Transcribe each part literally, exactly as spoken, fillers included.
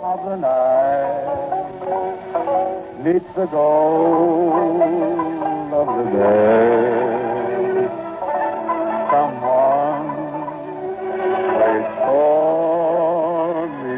of the night meets the gold of the day. Someone waits for me.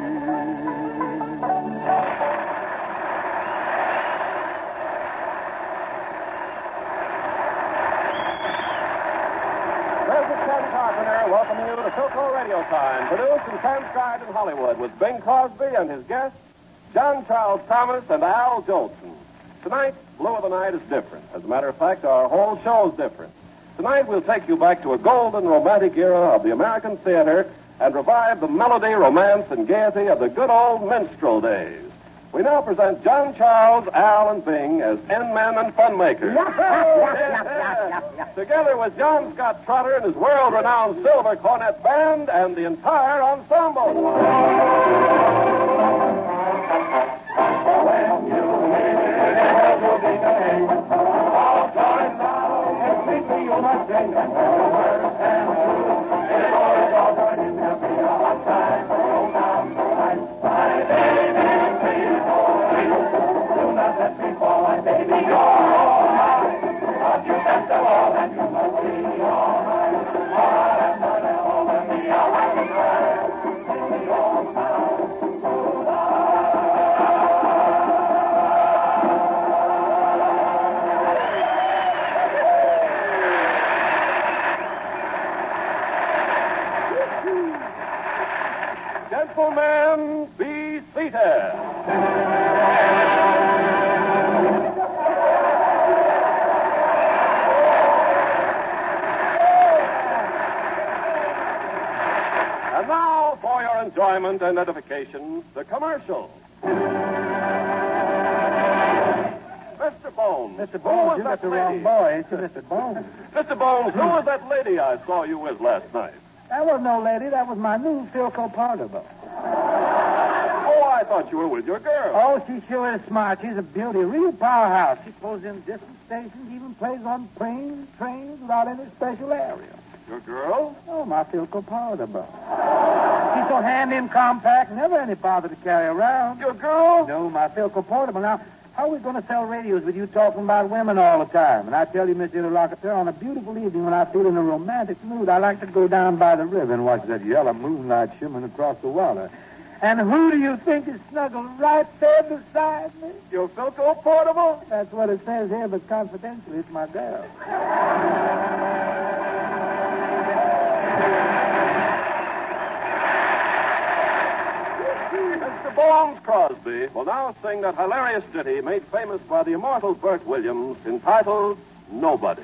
This is Ken Carpenter welcoming you to Philco Radio Time, produced and transcribed in Hollywood with Bing Crosby and his guests, John Charles Thomas and Al Jolson. Tonight, Blue of the Night is different. As a matter of fact, our whole show's different. Tonight, we'll take you back to a golden romantic era of the American theater and revive the melody, romance, and gaiety of the good old minstrel days. We now present John Charles, Al, and Bing as N-Men and Funmakers. Together with John Scott Trotter and his world-renowned Silver Cornet Band and the entire ensemble. Gentlemen, be seated. And now, for your enjoyment and edification, the commercial. Mister Bones. Mister who Bones, was you that got the lady? wrong boy, ain't you, Mister Bones? Mister Bones, who was that lady I saw you with last night? That was no lady. That was my new Philco partner. Oh, I thought you were with your girl. Oh, she sure is smart. She's a beauty, a real powerhouse. She pulls in distant stations, even plays on planes, trains, without any special area. Your girl? Oh, my Philco partner. She's so handy and compact, never any bother to carry around. Your girl? No, my Philco portable. Now, how are we going to sell radios with you talking about women all the time? And I tell you, Mister Interlocutor, on a beautiful evening when I feel in a romantic mood, I like to go down by the river and watch that yellow moonlight shimmering across the water. And who do you think is snuggled right there beside me? Your Philco portable? That's what it says here, but confidentially, it's my girl. Mister Bones Crosby will now sing that hilarious ditty made famous by the immortal Bert Williams entitled Nobody.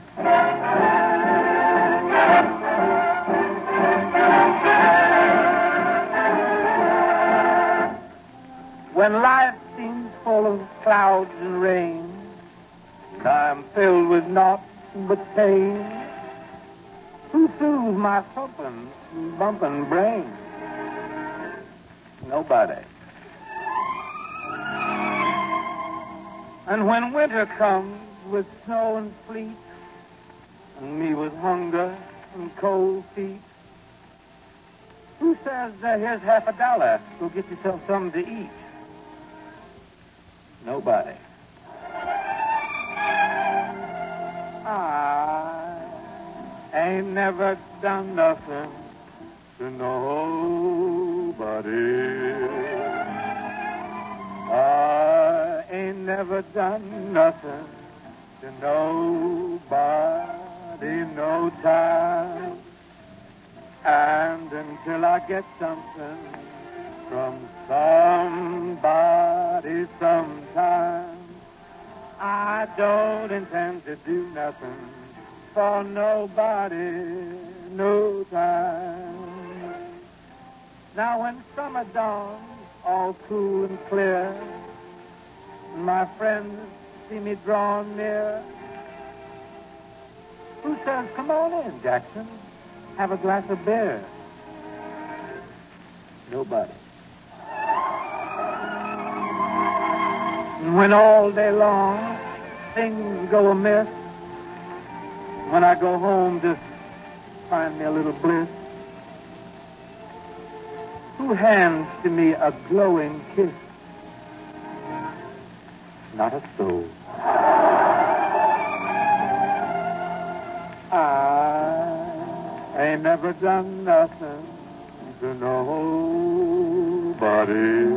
When life seems full of clouds and rain, and I'm filled with naught but pain, who soothes my thumping, bumping brain? Nobody. And when winter comes with snow and sleet, and me with hunger and cold feet, who says, uh, here's half a dollar, go get yourself something to eat? Nobody. I ain't never done nothing to nobody. I ain't never done nothing to nobody no time. And until I get something from somebody sometime, I don't intend to do nothing for nobody no time. Now when summer dawns all cool and clear, and my friends see me drawn near, who says, come on in, Jackson, have a glass of beer? Nobody. And when all day long things go amiss, when I go home to find me a little bliss, who two hands to me a glowing kiss. Not a soul. I ain't never done nothing to nobody.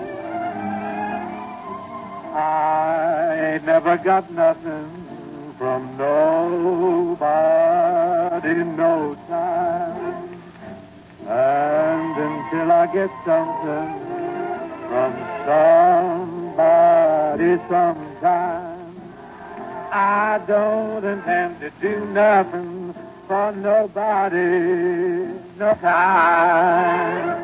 I ain't never got nothing from nobody no time. And until I get something from somebody sometime, I don't intend to do nothing for nobody no time.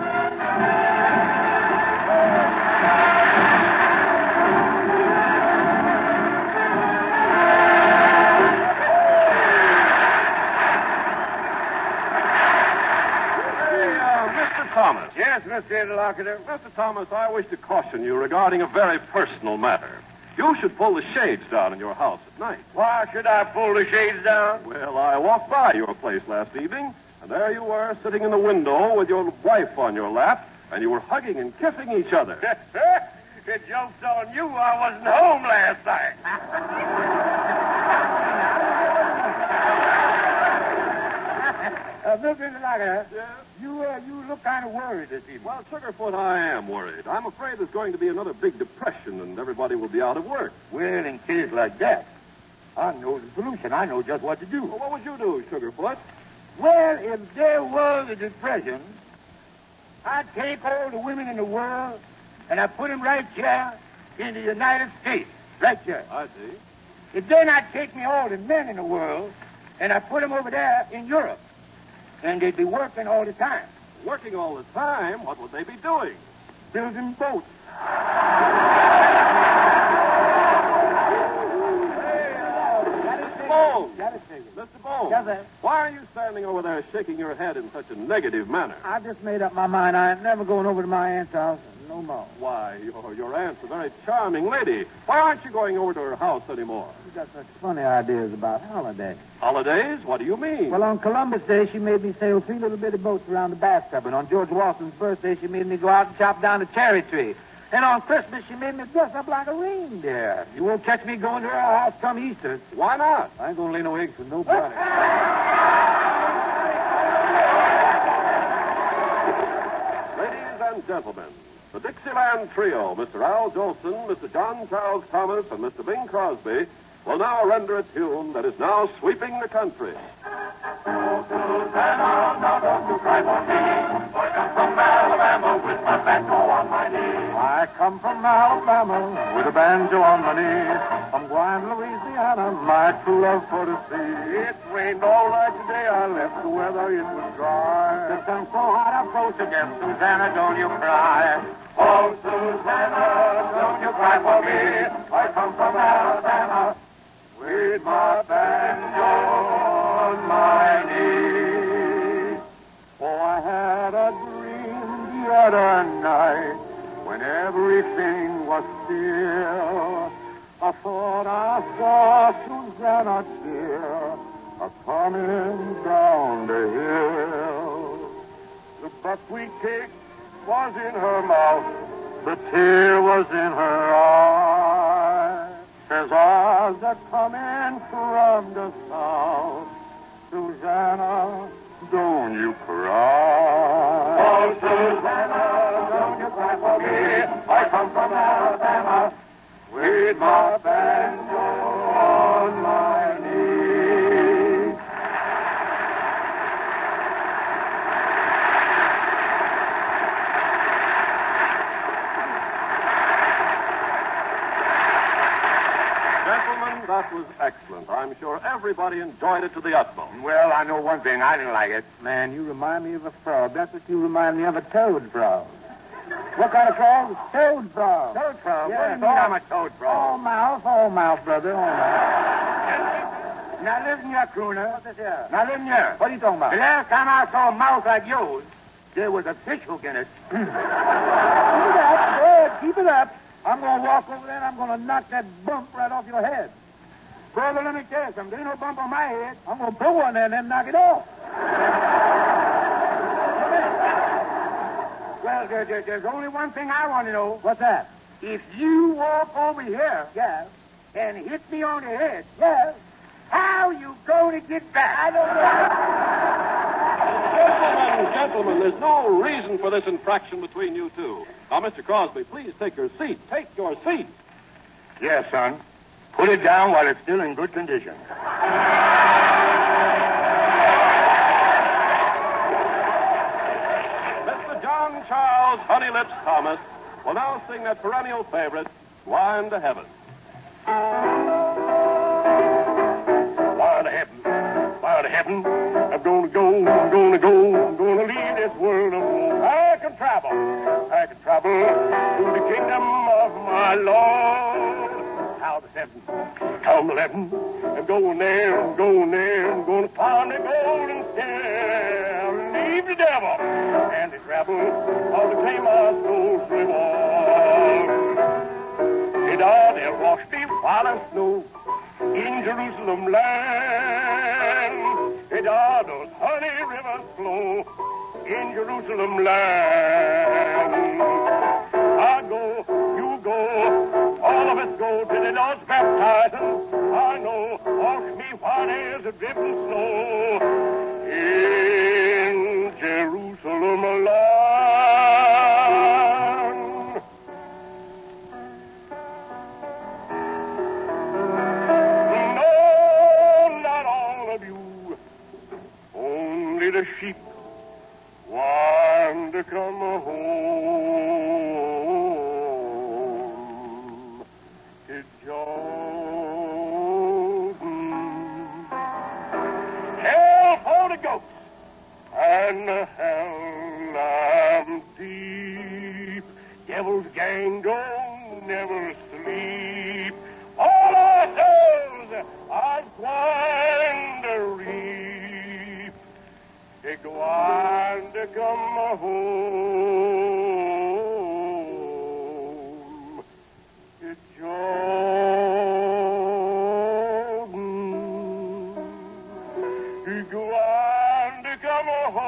Thomas. Yes, Mister Interlocutor. Mister Thomas, I wish to caution you regarding a very personal matter. You should pull the shades down in your house at night. Why should I pull the shades down? Well, I walked by your place last evening, and there you were sitting in the window with your wife on your lap, and you were hugging and kissing each other. It jokes on you. I wasn't home last night. uh, Mister Interlocutor. Yes? You, uh, you look kind of worried this evening. Well, Sugarfoot, I am worried. I'm afraid there's going to be another big depression, and everybody will be out of work. Well, in cases like that, I know the solution. I know just what to do. Well, what would you do, Sugarfoot? Well, if there was a depression, I'd take all the women in the world and I'd put them right here in the United States. Right here. I see. If then I'd take me all the men in the world and I'd put them over there in Europe. And they'd be working all the time. Working all the time? What would they be doing? Building boats. Mister Bones. Gotta say it. Mister Bones. Yes, sir. Why are you standing over there shaking your head in such a negative manner? I just made up my mind. I ain't never going over to my aunt's house no more. Why, your, your aunt's a very charming lady. Why aren't you going over to her house anymore? She got such funny ideas about holidays. Holidays? What do you mean? Well, on Columbus Day, she made me sail three little bitty boats around the bathtub. And on George Washington's birthday, she made me go out and chop down a cherry tree. And on Christmas, she made me dress up like a reindeer. You won't catch me going to her house come Easter. Why not? I ain't going to lay no eggs for nobody. Ladies and gentlemen, the Dixieland Trio, Mister Al Jolson, Mister John Charles Thomas, and Mister Bing Crosby, will now render a tune that is now sweeping the country. Oh, Susanna, now don't you cry for me. I come from Alabama with my banjo on my knee. I come from Alabama with a banjo on my knee. I'm going to Louisiana, my true love for to see. It rained all night today, I left the weather, it was dry. The sun's so hot, I froze to death. Susanna, don't you cry. Oh, Susanna, don't you cry for me. I come from Alabama with my banjo on my knee. Oh, I had a dream the other night when everything was still. I thought I saw Susanna dear a-coming down the hill. The buckwheat cake was in her mouth, the tear was in her eye. Says I was a-coming from the south, Susanna, don't you cry. Oh, Susanna, don't you cry for me. I come from Alabama with my banjo on my knee. Gentlemen, that was excellent. I'm sure everybody enjoyed it to the utmost. Well, I know one thing. I didn't like it. Man, you remind me of a frog. That's what you remind me of, a toad frog. What kind of frog? Toad frog. Toad frog? Yeah, What do you mean all- I'm a toad frog? All mouth, all mouth, brother, all mouth. Now listen here, crooner. What's this here? Now listen here. What are you talking about? The last time I saw a mouth like yours, there was a fish hook in it. Keep it up, good. Keep it up. I'm going to walk over there and I'm going to knock that bump right off your head. Brother, let me tell you something. There ain't no bump on my head. I'm going to put one there and then knock it off. there, there, there's only one thing I want to know. What's that? If you walk over here Yeah. and hit me on the head, Yeah. how you going to get back? I don't know. Gentlemen, gentlemen, there's no reason for this infraction between you two. Now, Mister Crosby, please take your seat. Take your seat. Yes, son. Put it down while it's still in good condition. Mister John Charles Honey Lips Thomas will now sing that perennial favorite, Wine to Heaven. Wine to heaven, wine to heaven. I'm gonna go, I'm gonna go, I'm gonna leave this world alone. I can travel, I can travel to the kingdom of my Lord. How the seven, count the eleven. I'm going there, I'm going there, I'm gonna find the golden stair. Leave the devil and his rabble, all to claim my soul's reward. And all they'll wash me while I snow in Jerusalem land. And all those honey rivers flow in Jerusalem land. I go, you go, all of us go to the Lord's baptizing. I know, wash me white as a dripping snow in Jerusalem land. No, not all of you, only the sheep want to come home to Jordan. Hell for the goats and the hell I'm deep. Devil's gang don't never sleep. All our souls are going to reap. They go on to come home to Jordan. They go on to come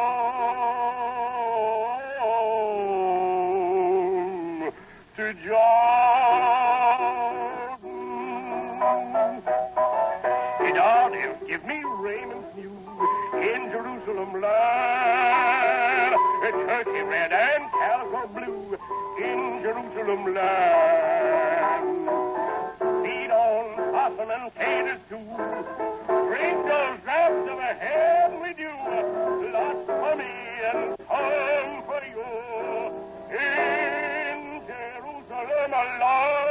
home to Jordan. And all they'll give me raiment new in Jerusalem land, a turkey red and calico blue in Jerusalem land. Feed on possum and taters too. Drink those drops of a heavenly dew. Lots for me and some for you in Jerusalem land.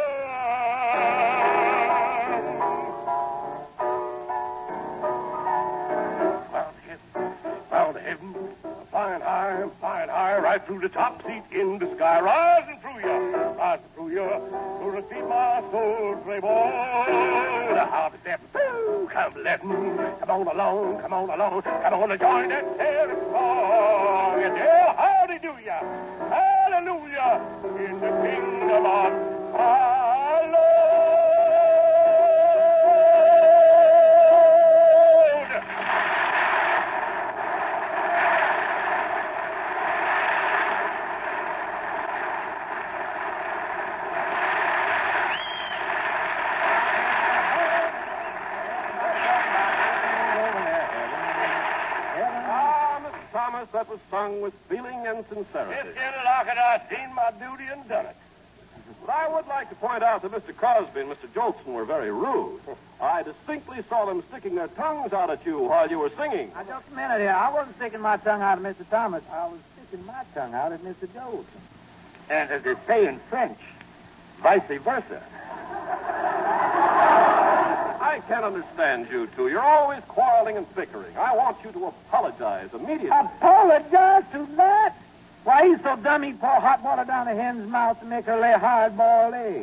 Flying high, flying high, right through the top seat in the sky, rising through you, rising through you, to receive my soul's reward. How the step, come letting, come on along, come on along, come on and join that terrible song. And tell howdy do ya, hallelujah, in the kingdom of our Lord. That was sung with feeling and sincerity. Mister Lockett, I've seen my duty and done it. But I would like to point out that Mister Crosby and Mister Jolson were very rude. I distinctly saw them sticking their tongues out at you while you were singing. Now, just a minute here. I wasn't sticking my tongue out at Mister Thomas. I was sticking my tongue out at Mister Jolson. And as they say in French, vice versa. I can't understand you two. You're always quarreling and bickering. I want you to apologize immediately. Apologize to that? Why, he's so dumb he pour hot water down a hen's mouth to make her lay hard-boiled eggs.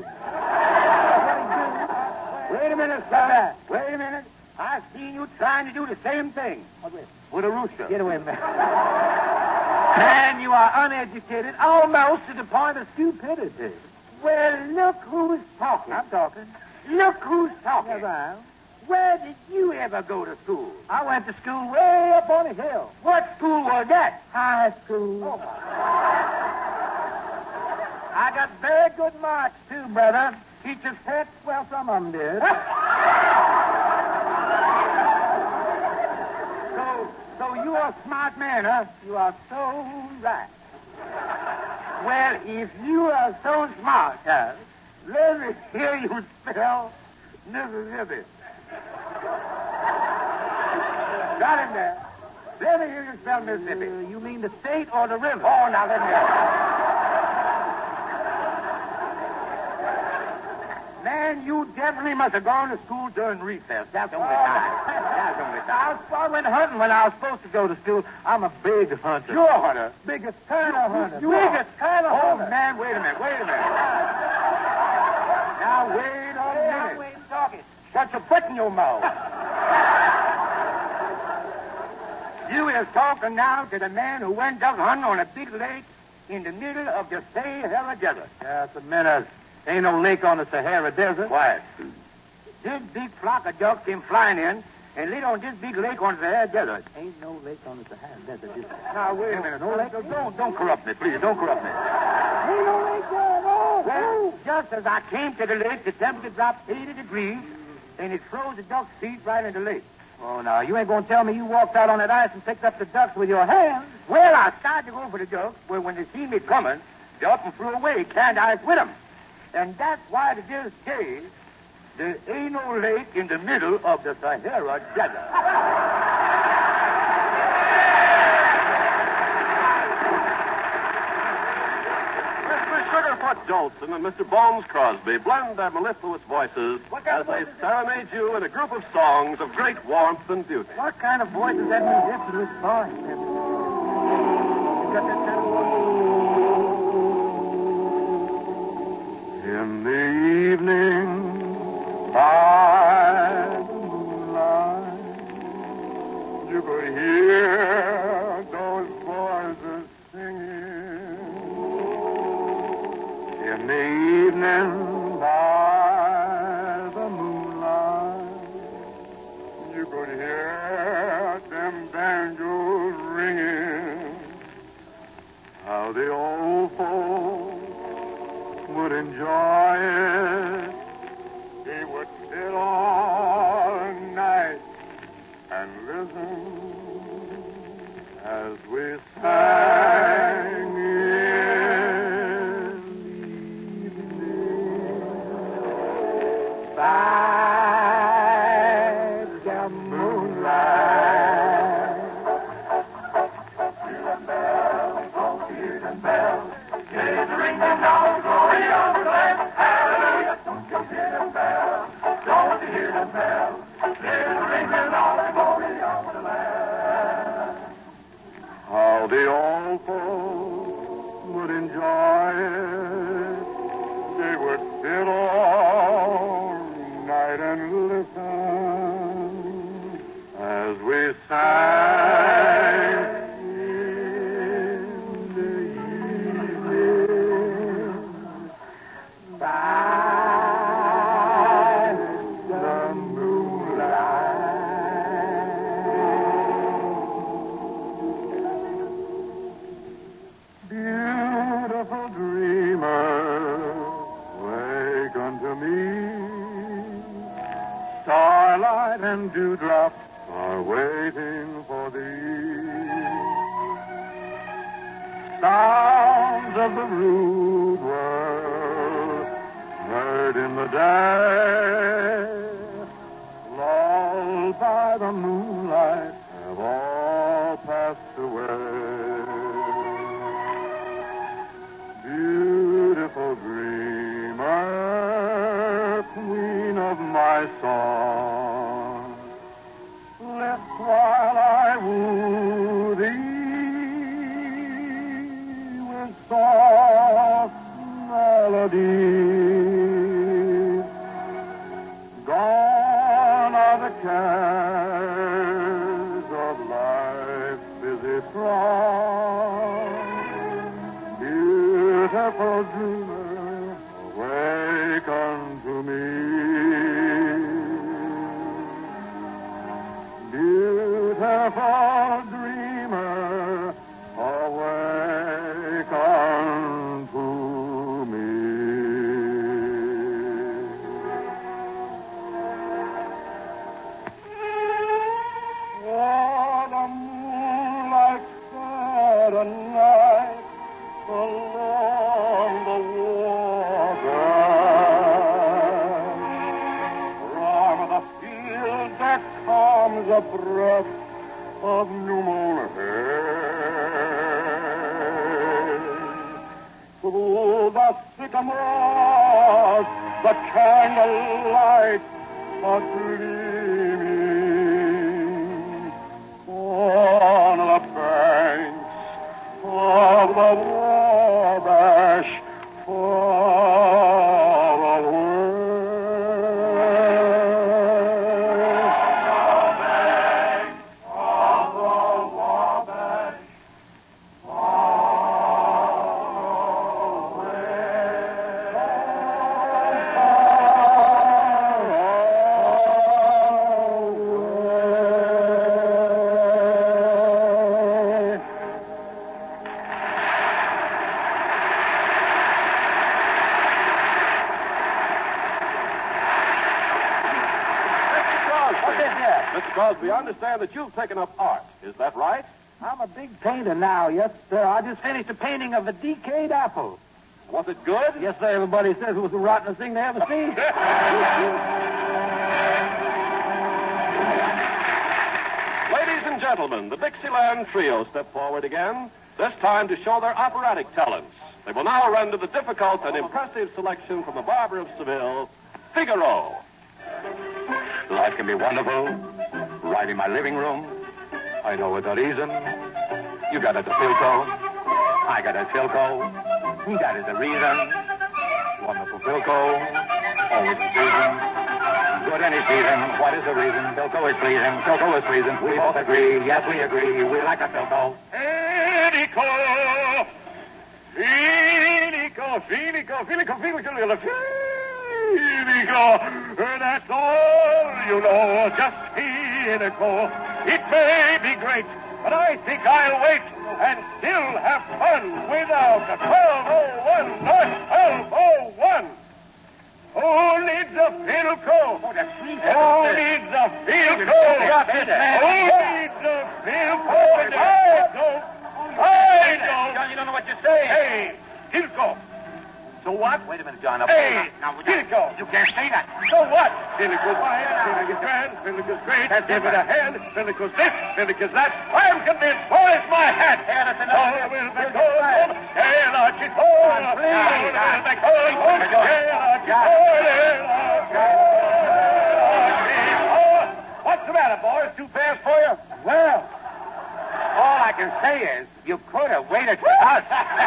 Wait a minute, sir. Wait a minute. I've seen you trying to do the same thing. What's this? With a rooster. Get away, man. Man, you are uneducated almost to the point of stupidity. Well, look who's talking. I'm talking. Look who's talking. Yes, I am. Where did you ever go to school? I went to school way up on the hill. What school was that? High school. Oh, my. I got very good marks, too, brother. Teachers said, well, some of them did. so, so you are a smart man, huh? You are so right. Well, if you are so smart, huh, let me hear you spell Mississippi. Got him there. Let me hear you spell Mississippi. Uh, you mean the state or the river? Oh, now let me hear it. Man, you definitely must have gone to school during recess. That's the only time. That's the only time. I, I went hunting when I was supposed to go to school. I'm a big hunter. You're a hunter? Biggest kind of hunter. You biggest kind of hunter. Oh, man, wait a minute, wait a minute. Now, wait a minute. Now, wait and talk it. Shut your foot in your mouth. You is talking now to the man who went duck hunting on a big lake in the middle of the Sahara Desert. Just a minute. Ain't no lake on the Sahara Desert. Why? This big flock of ducks came flying in and lit on this big lake on the Sahara Desert. Ain't no lake on the Sahara Desert. Just... Now, wait a minute. No lake? Don't, don't corrupt me, please. Don't corrupt me. Ain't no lake there, no. Well, just as I came to the lake, the temperature dropped eighty degrees, and it froze the duck's feet right in the lake. Oh, now, you ain't going to tell me you walked out on that ice and picked up the ducks with your hands. Well, I started to go for the ducks, but when they seen me coming, they up and flew away, carried ice with them. And that's why to this day, there ain't no lake in the middle of the Sahara Desert. Mister Sugarfoot Jolson and Mister Bones Crosby blend their mellifluous voices as they serenade you in a group of songs of great warmth and beauty. What kind of voice is that mellifluous voice? You got that kind of voice? In the evening, by the moonlight, you could hear those voices singing. In the evening, by the moonlight, you could hear them banjos ringing. How the old folks would enjoy it. They would sit all night and listen as we sang in the evening by the moonlight. Hear them bells, oh, hear them bells, hear the ring them now. Hallelujah, don't you hear them bells? Don't you hear them bells? Hear the ringing of the glory of the land. How the old folks would enjoy it. They would sit all night and listen as we sang in the evening. By the moonlight. Beautiful dreamer, wake unto me. Starlight and dewdrops are waiting for thee. Sounds of the rude world heard in the day, lulled by the moonlight, have all passed away. Beautiful dreamer, queen of my song, let while I woo thee with soft melodies. Gone are the cares of life's busy throng. Beautiful dreamer, awake unto me. Beautiful dreamer, awake unto me. sycamores, the candlelight are gleaming on the banks of the Wabash far away. Mister Crosby, I understand that you've taken up art. Is that right? I'm a big painter now, yes, sir. I just finished a painting of a decayed apple. Was it good? Yes, sir. Everybody says it was the rottenest thing they ever seen. Ladies and gentlemen, the Dixieland Trio step forward again, this time to show their operatic talents. They will now render the difficult and impressive selection from the Barber of Seville, Figaro. Life can be wonderful. Right in my living room. I know what the reason. You got it to Philco. I got it Philco. That is the reason. Wonderful Philco. Always in season. Good any season. What is the reason? Philco is pleasing. Philco is pleasing. We both agree. Yes, we agree. We like a Philco. Filico! Filico! Filico! Filico! Filico! Filico! That's all you know. Just Filico. It may be great, but I think I'll wait and still have fun without a twelve oh one, not twelve oh one. Who needs a Philco? Oh, that's sweet. Who needs a Philco? Who needs a Philco? I don't. I don't. John, you don't know what you're saying. Hey, Philco. So what? Wait a minute, John. Now, Hey, now, now, Philco. You can't say that. So what? Philico's wide, Philico's grand, Philico's great. That's Give it different. a hand, Philico's this, Philico's that. I'm convinced. Where's my hat? Hey, that's enough. All will be gold. Hey, Archie, Paul. please. All will be gold. Hey, Archie, John. Paul. Hey, Archie, Paul. What's the matter, boys? Too fast for you? Well, all I can say is you could have waited for us.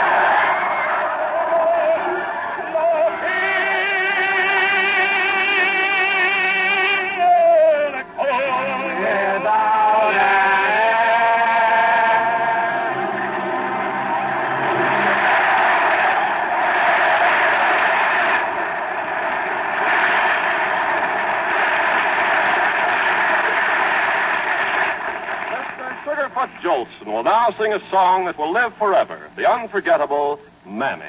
Sugarfoot Jolson will now sing a song that will live forever, the unforgettable Mammy.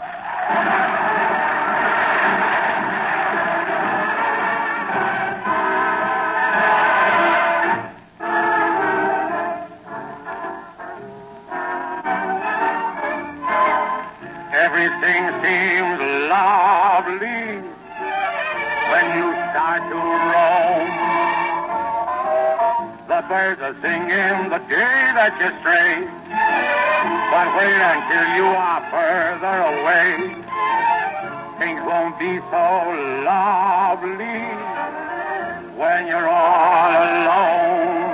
Everything seems lovely when you start to roam. The birds are singing the day that you stray. But wait until you are further away. Things won't be so lovely when you're all alone.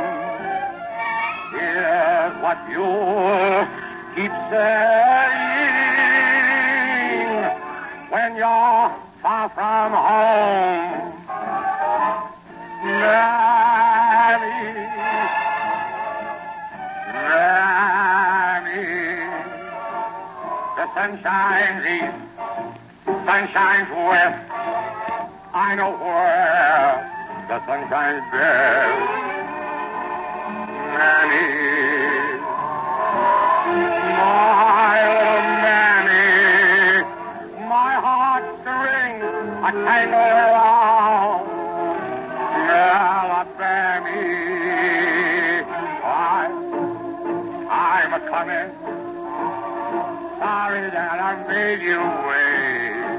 Here's what you'll keep saying when you're far from home. Mammy, Mammy, the sun shines east, sun shines west. I know where the sun shines best. Mammy, my little Mammy, my heartstrings are tangled around. Alabama, I, I'm a coming. Sorry that I made you wait.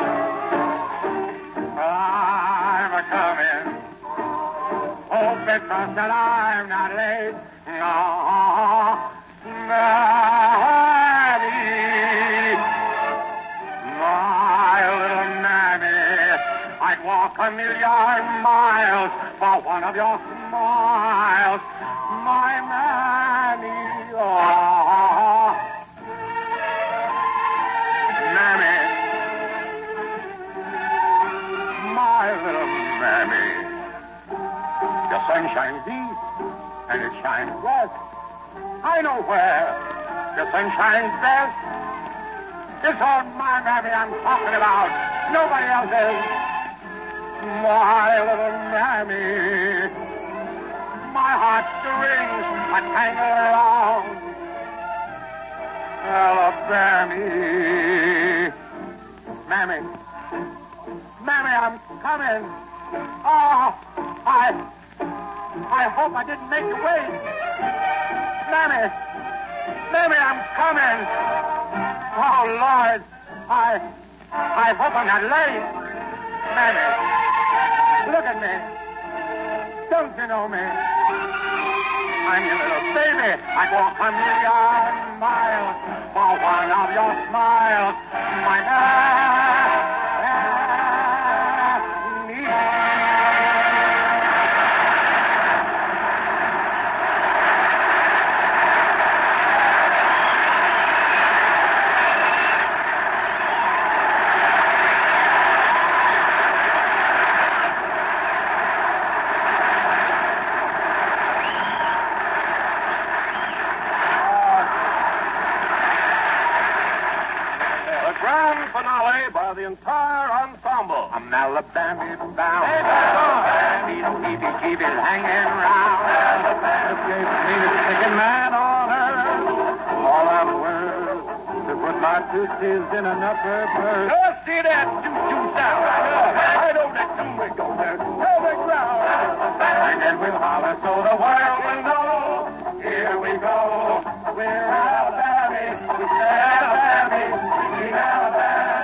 I'm a coming. Hope and trust that I'm not late. No, Maddie, my. a million miles for one of your smiles, my Mammy. Oh, Mammy, my little Mammy. The sun shines east and it shines west. I know where the sun shines best. It's all my Mammy I'm talking about. Nobody else's. My little Mammy. My heartstrings are tangled around Alabama. Mammy. Mammy, I'm coming. Oh, I... I hope I didn't make you wait. Mammy. Mammy, I'm coming. Oh, Lord. I... I hope I'm not late. Mammy. Look at me. Don't you know me? I'm your little baby. I'd walk a million miles for one of your smiles. My Mammy. Finale by the entire ensemble. I'm Alabama bound. Alabama, keep it hanging round. Alabama, the meanest picking man on earth. All I'm worth to put my tootsies in an upper berth. Oh, see that choo-choo sound. Right over that tune we go there. Tell the ground. And then we'll holler so the world will know. Here we go. We're Alabama. We say Alabama. We keep Alabama.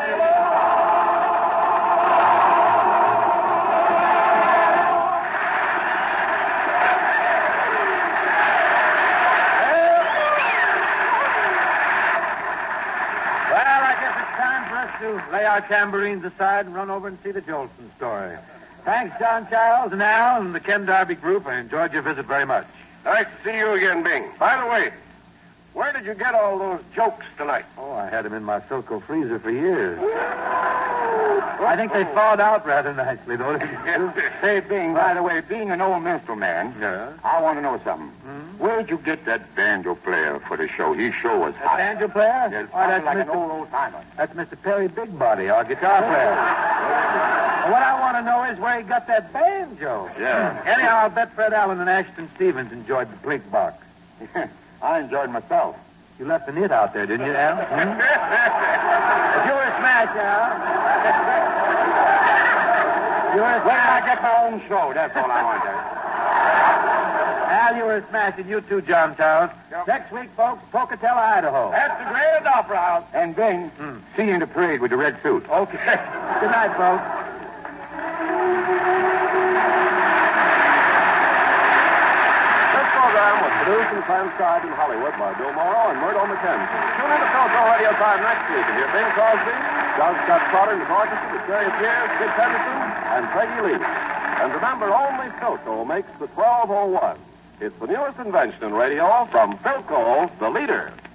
To lay our tambourines aside and run over and see the Jolson story. Thanks, John Charles and Al and the Ken Darby group. I enjoyed your visit very much. Nice to see you again, Bing. By the way, where did you get all those jokes tonight? Oh, I had them in my Philco freezer for years. I think they thawed out rather nicely, though. Say, Bing, by the way, being an old minstrel man, yeah? I want to know something. Hmm? Where'd you get that banjo player for the show? His show was That hot. banjo player? Yes, oh, that's like Mister an old, old timer. That's Mister Perry Bigbody, our guitar player. What I want to know is where he got that banjo. Yeah. Anyhow, I'll bet Fred Allen and Ashton Stevens enjoyed the Blink box. I enjoyed myself. You left the nit out there, didn't you, Al? Hmm? But you were a smash, Al. You were a When I smash. get my own show, that's all I want to. Al, you were a smash, and you too, John Charles. Yep. Next week, folks, Pocatello, Idaho. That's the greatest opera house. And Bing, Hmm. see you in the parade with the red suit. Okay. Good night, folks. This program was produced and transcribed in Hollywood by Bill Morrow and Murdo McKenzie. Tune in to Philco Radio Time next week and hear Bing Crosby, John Scott Trotter, and the orchestra with Jerry Pierce, Kid Henderson, and Peggy Lee. And remember, only Philco makes the twelve oh one. It's the newest invention in radio from Philco, the leader.